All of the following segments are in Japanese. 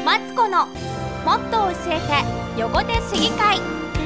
マツコのもっと教えて横手市議会。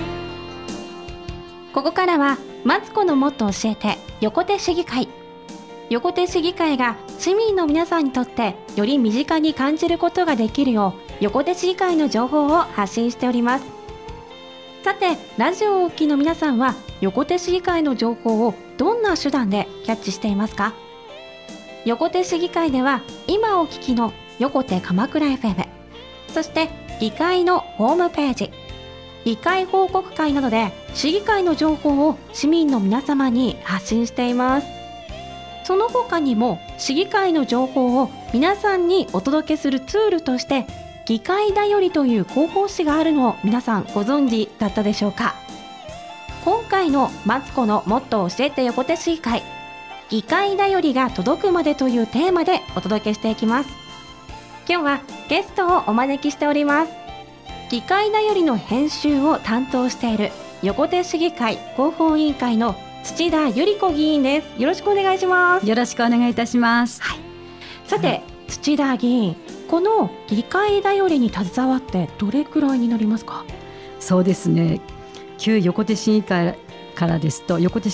ここからはマツコのもっと教えて横手市議会。横手市議会が市民の皆さんにとってより身近に感じることができるよう、横手市議会の情報を発信しております。さて、ラジオをお聞きの皆さんは横手市議会の情報をどんな手段でキャッチしていますか？横手市議会では今お聞きの横手鎌倉 FM、 そして議会のホームページ、議会報告会などで市議会の情報を市民の皆様に発信しています。その他にも市議会の情報を皆さんにお届けするツールとして議会だよりという広報誌があるのを皆さんご存知だったでしょうか？今回のマツコのもっと教えて横手市議会、議会だよりが届くまでというテーマでお届けしていきます。今日はゲストをお招きしております。議会だよりの編集を担当している横手市議会広報委員会の土田百合子議員です。よろしくお願いします。 よろしくお願いいたします。 はい、さて、土田議員、この議会だよりに携わってどれくらいになりますか？ そうですね、旧横手市議会からですと約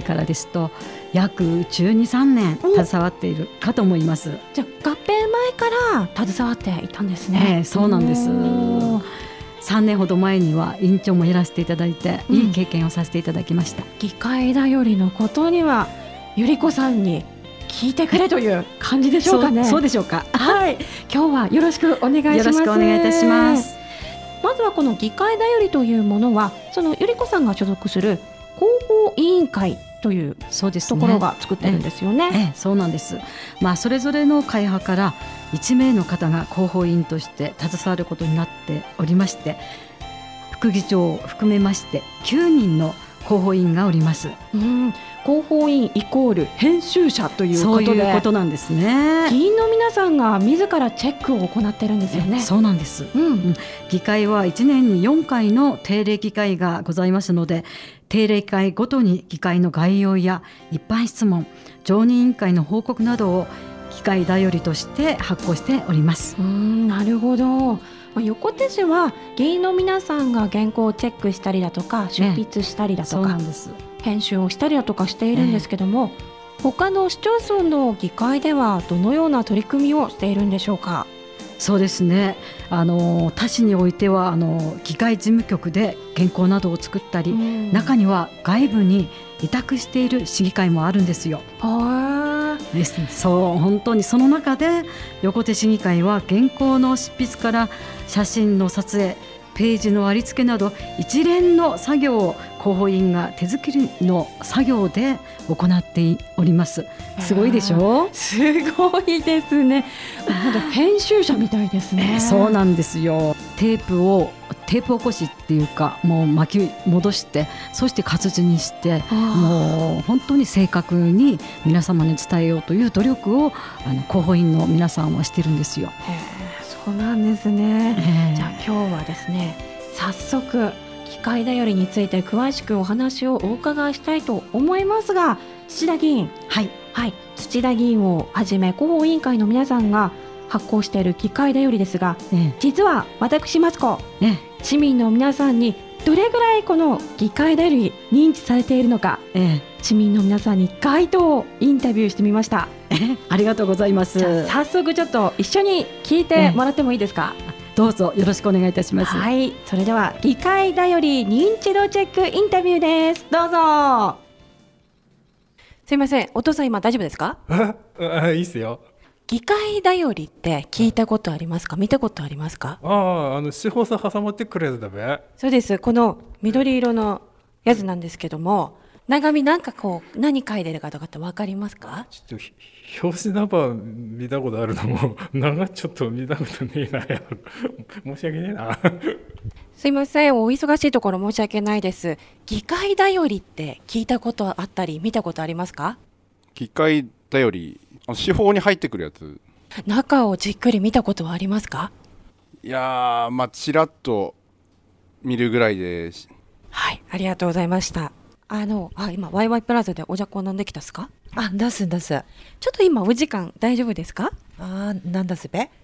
12、13年携わっているかと思います。 じゃあ合併前から携わっていたんですね。 そうなんです。3年ほど前には委員長もやらせていただいて、いい経験をさせていただきました。 議会だよりのことには百合子さんに聞いてくれという感じでしょうかね。 そうでしょうか。 はい、今日はよろしくお願いします。 よろしくお願いいたします。 まずはこの議会だよりというものは、その百合子さんが所属する広報委員会というところが作ってるんですよね。 そうなんです。それぞれの会派から1名の方が広報委員として携わることになっておりまして、副議長を含めまして9人の広報委員がおります。 広報委員イコール編集者ということで、 そういうことなんですね。 議員の皆さんが自らチェックを行ってるんですよね。 そうなんです、議会は1年に4回の定例議会がございますので、定例会ごとに議会の概要や一般質問、常任委員会の報告などを議会だよりとして発行しております。 なるほど。横手市は議員の皆さんが原稿をチェックしたりだとか執筆したりだとか、編集をしたりだとかしているんですけども、他の市町村の議会ではどのような取り組みをしているんでしょうか？ そうですね、他市においては議会事務局で原稿などを作ったり、中には外部に委託している市議会もあるんですよ。ですね、本当にその中で横手市議会は原稿の執筆から写真の撮影、ページのあり付けなど一連の作業を広報委員が手作りの作業で行っております。すごいでしょう？ すごいですね。編集者みたいですね。 そうなんですよ。テープ起こしっていうか、もう巻き戻して、そして活字にして、もう本当に正確に皆様に伝えようという努力を広報員の皆さんはしてるんですよ。 そうなんですね。じゃあ今日はですね、早速議会だよりについて詳しくお話をお伺いしたいと思いますが、土田議員、土田議員をはじめ広報委員会の皆さんが発行している議会だよりですが、実は私マツコ、市民の皆さんにどれぐらいこの議会だより認知されているのか、市民の皆さんに街頭をインタビューしてみました。 ありがとうございます。 じゃあ早速ちょっと一緒に聞いてもらってもいいですか？ どうぞよろしくお願いいたします。 それでは議会だより認知度チェックインタビューです。どうぞ。すいません、お父さん今大丈夫ですか？ いいっすよ。 議会だよりって聞いたことありますか？見たことありますか？ 司法さ挟まってくるやつだべ。 そうです。この緑色のやつなんですけども、長見何書いてるかとかって分かりますか？ ちょっと表紙ナンバー見たことあるのも長ちょっと見たことねえな。申し訳ねえな。 すいません、お忙しいところ申し訳ないです。議会だよりって聞いたことあったり見たことありますか？ 議会だより司法に入ってくるやつ。 中をじっくり見たことはありますか？ いやちらっと見るぐらいで。 ありがとうございました。今ワイワイプラザでお茶こ飲んできたっすか？ 出す。 ちょっと今お時間大丈夫ですか？ なんだすべ。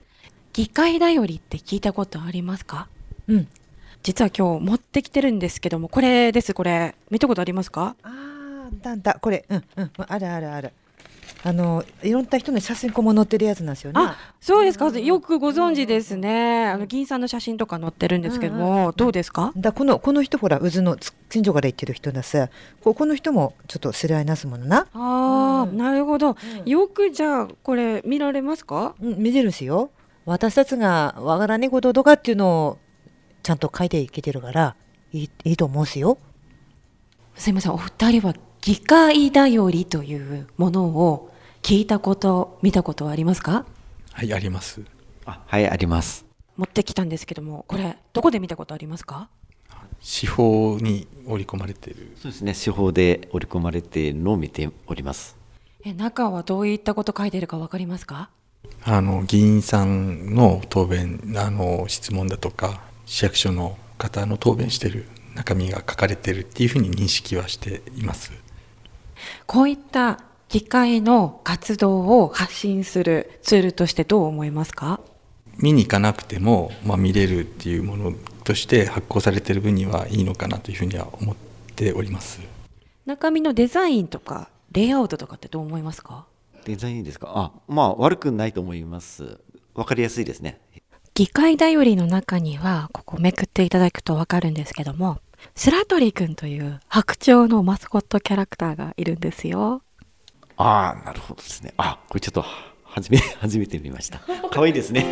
議会だよりって聞いたことありますか？実は今日持ってきてるんですけども、これです。これ見たことありますか？ これあるあるある。いろんな人の写真も載ってるやつなんですよね。 そうですか。よくご存知ですね。議員さんの写真とか載ってるんですけども、どうですか？ この人ほら渦の近所から行ってる人ださ。この人もちょっと知り合いなすものな。 なるほど。よくじゃあこれ見られますか？ 見てるしよ。私たちがわからねえこととかっていうのをちゃんと書いていけてるからいいと思うしよ。 すいません、お二人は議会だよりというものを聞いたこと見たことはありますか？ はい、あります。 はい、あります。 持ってきたんですけども、これどこで見たことありますか？ 司法に織り込まれている。 そうですね、司法で織り込まれているのを見ております。 中はどういったこと書いているか分かりますか？ 議員さんの答弁、質問だとか市役所の方の答弁している中身が書かれているっていうふうに認識はしています。 こういった議会の活動を発信するツールとしてどう思いますか？ 見に行かなくても、見れるっていうものとして発行されている分にはいいのかなというふうには思っております。 中身のデザインとかレイアウトとかってどう思いますか？ デザインですか？悪くないと思います。わかりやすいですね。 議会だよりの中には、ここめくっていただくとわかるんですけども、白鳥くんという白鳥のマスコットキャラクターがいるんですよ。 なるほどですね。これちょっと初めて見ました。可愛いですね。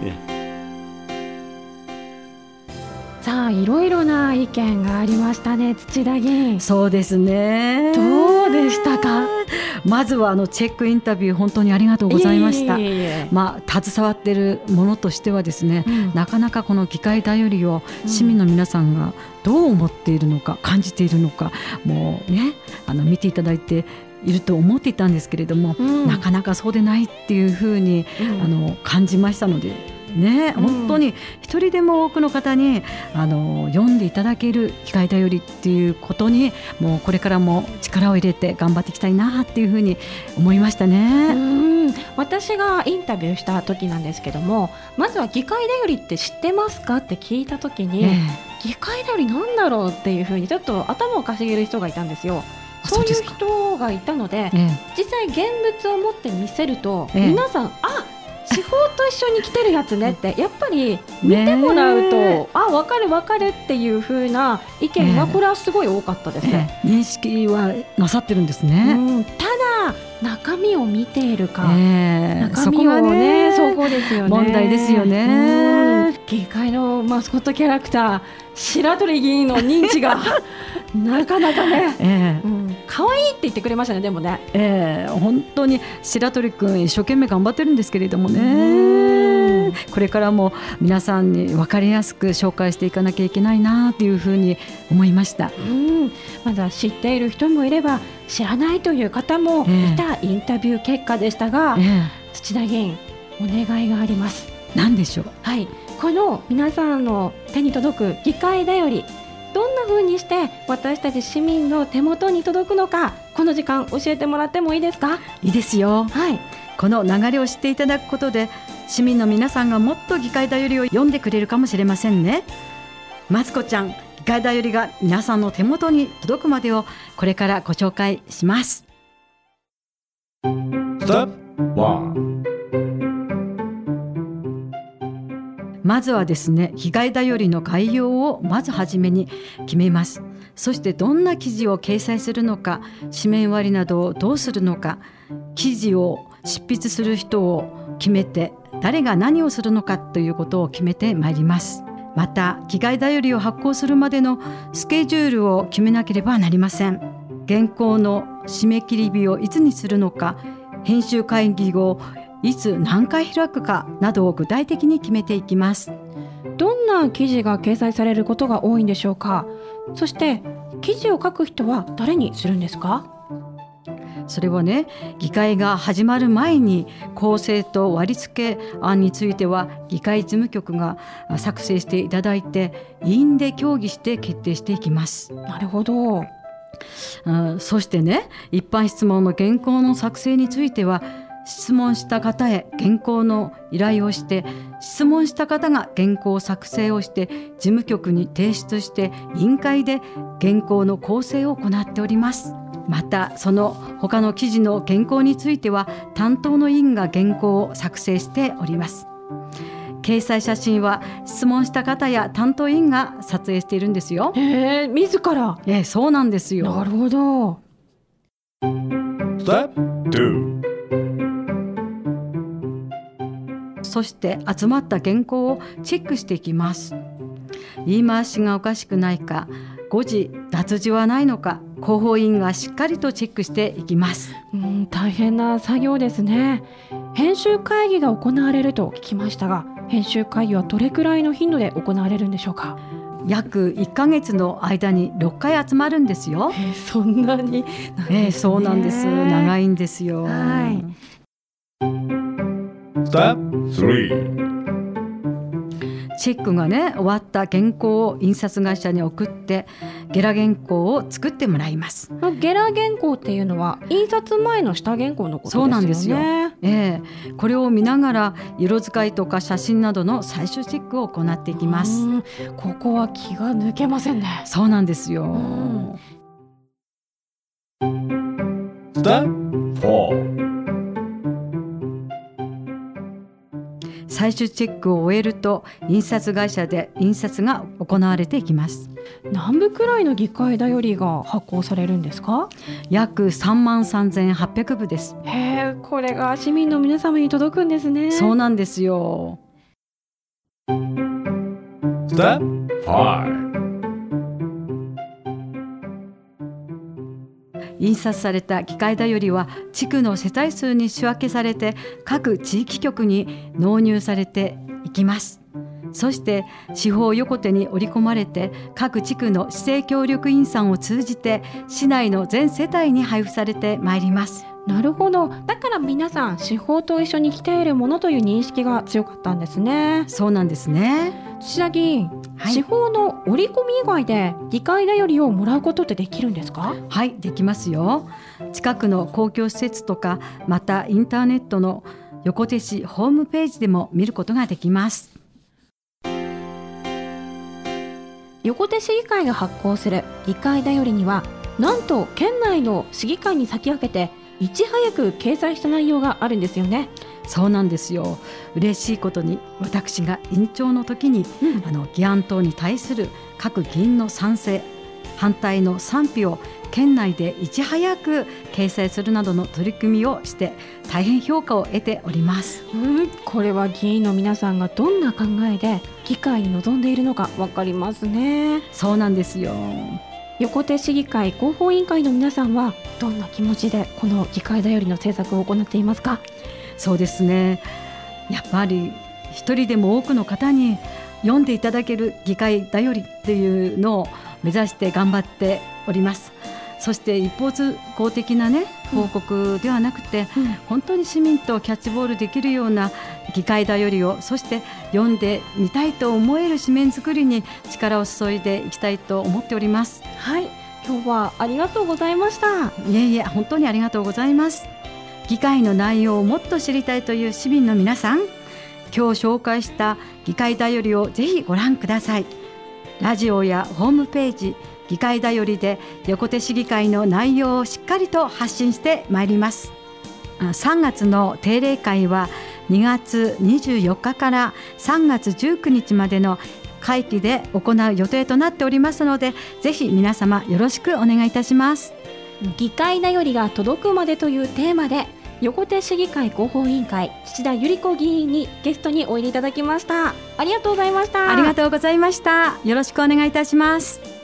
さあ、いろいろな意見がありましたね、土田議員。 そうですね。 どうでしたか？ まずはチェックインタビュー本当にありがとうございました。携わっているものとしてはですね、なかなかこの議会だよりを市民の皆さんがどう思っているのか、感じているのか、もうね、見ていただいていると思っていたんですけれども、なかなかそうでないっていうふうに、感じましたのでね、本当に一人でも多くの方に読んでいただける議会だよりっていうことに、もうこれからも力を入れて頑張っていきたいなっていうふうに思いましたね。 私がインタビューした時なんですけども、まずは議会だよりって知ってますかって聞いた時に、議会だよりなんだろうっていうふうにちょっと頭をかしげる人がいたんですよ。そういう人がいたので、実際現物を持って見せると、皆さん司法と一緒に来てるやつねってやっぱり見てもらうと、分かる分かるっていう風な意見がこれはすごい多かったです。 認識はなさってるんですね。 ただ中身を見ているか、中身をね、そこですよね。 問題ですよね。 議会のマスコットキャラクター白鳥議員の認知がなかなかね、可愛いって言ってくれましたね。でもね、 本当に白鳥くん一生懸命頑張ってるんですけれどもね、これからも皆さんに分かりやすく紹介していかなきゃいけないなというふうに思いました。 まだ知っている人もいれば知らないという方もいたインタビュー結果でしたが、土田議員お願いがあります。 何でしょう？ この皆さんの手に届く議会だより、どんな風にして私たち市民の手元に届くのか、この時間教えてもらってもいいですか？ いいですよ。この流れを知っていただくことで、市民の皆さんがもっと議会だよりを読んでくれるかもしれませんね。マツコちゃん、議会だよりが皆さんの手元に届くまでをこれからご紹介します。まずはですね、議会だよりの概要をまずはじめに決めます。そしてどんな記事を掲載するのか、紙面割などをどうするのか、記事を執筆する人を決めて、誰が何をするのかということを決めてまいります。また議会だよりを発行するまでのスケジュールを決めなければなりません。原稿の締め切り日をいつにするのか、編集会議をいつ何回開くかなどを具体的に決めていきます。 どんな記事が掲載されることが多いんでしょうか？そして記事を書く人は誰にするんですか？ それはね、議会が始まる前に構成と割り付け案については議会事務局が作成していただいて、委員で協議して決定していきます。 なるほど。 そしてね、一般質問の原稿の作成については質問した方へ原稿の依頼をして、質問した方が原稿作成をして事務局に提出して、委員会で原稿の校正を行っております。またその他の記事の原稿については担当の委員が原稿を作成しております。掲載写真は質問した方や担当委員が撮影しているんですよ。 自ら。 そうなんですよ。 なるほど。 Step 2。 そして集まった原稿をチェックしていきます。言い回しがおかしくないか、誤字脱字はないのか、広報委員がしっかりとチェックしていきます。 大変な作業ですね。編集会議が行われると聞きましたが、編集会議はどれくらいの頻度で行われるんでしょうか？ 約1ヶ月の間に6回集まるんですよ。 そんなに、 そうなんです。長いんですよ。 Step 3。 チェックがね終わった原稿を印刷会社に送ってゲラ原稿を作ってもらいます。 ゲラ原稿っていうのは印刷前の下原稿のことですよね。 そうなんですよ。これを見ながら色使いとか写真などの最終チェックを行っていきます。 ここは気が抜けませんね。 そうなんですよ。 Step 4。 最終チェックを終えると印刷会社で印刷が行われていきます。 何部くらいの議会だよりが発行されるんですか？ 約33,800部です。 これが市民の皆様に届くんですね。 そうなんですよ。 Step 5。 印刷された議会だよりは地区の世帯数に仕分けされて各地域局に納入されていきます。そして地方横手に織り込まれて各地区の市政協力員さんを通じて市内の全世帯に配布されてまいります。 なるほど。だから皆さん司法と一緒に来ているものという認識が強かったんですね。 そうなんですね。 土田議員、司法の折り込み以外で議会だよりをもらうことってできるんですか？ はい、できますよ。近くの公共施設とか、またインターネットの横手市ホームページでも見ることができます。 横手市議会が発行する議会だよりには、なんと県内の市議会に先駆けていち早く掲載した内容があるんですよね。 そうなんですよ。嬉しいことに私が委員長の時に、議案等に対する各議員の賛成反対の賛否を県内でいち早く掲載するなどの取り組みをして大変評価を得ております。 これは議員の皆さんがどんな考えで議会に臨んでいるのか分かりますね。 そうなんですよ。 横手市議会広報委員会の皆さんはどんな気持ちでこの議会だよりの制作を行っていますか？ そうですね、やっぱり一人でも多くの方に読んでいただける議会だよりっていうのを目指して頑張っております。そして一方通行的なね報告ではなくて、本当に市民とキャッチボールできるような議会だよりを、そして読んでみたいと思える紙面作りに力を注いでいきたいと思っております。 はい、今日はありがとうございました。 いえいえ、本当にありがとうございます。議会の内容をもっと知りたいという市民の皆さん、今日紹介した議会だよりをぜひご覧ください。ラジオやホームページ、議会だよりで横手市議会の内容をしっかりと発信してまいります。3月の定例会は2月24日から3月19日までの会期で行う予定となっておりますので、ぜひ皆様よろしくお願いいたします。 議会だよりが届くまでというテーマで、横手市議会広報委員会土田百合子議員にゲストにおいでいただきました。ありがとうございました。 ありがとうございました。よろしくお願いいたします。